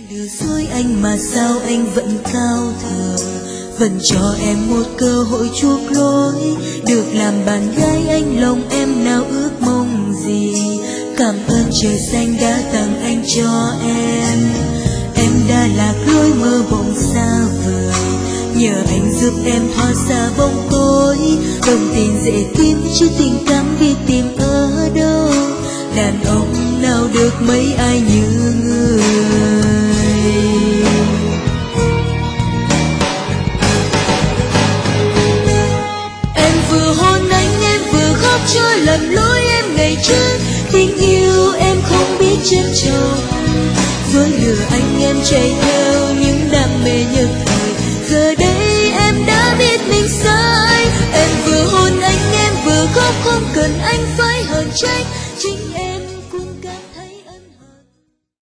lừa dối anh mà sao anh vẫn cao thượng, vẫn cho em một cơ hội chuộc lỗi. Được làm bạn gái anh, lòng em nào ước mong gì. Cảm ơn trời xanh đã tặng anh cho em. Em đã lạc lối mơ bỗng xa vời, nhờ anh giúp em thoát xa bóng tối. Đồng tiền dễ kiếm chứ tình cảm biết tìm ở đâu. Đàn ông nào được mấy ai như người. Em vừa hôn anh, em vừa khóc cho lầm lỗi em ngày trước. Tình yêu em không biết trân trọng, dối lừa anh em chạy theo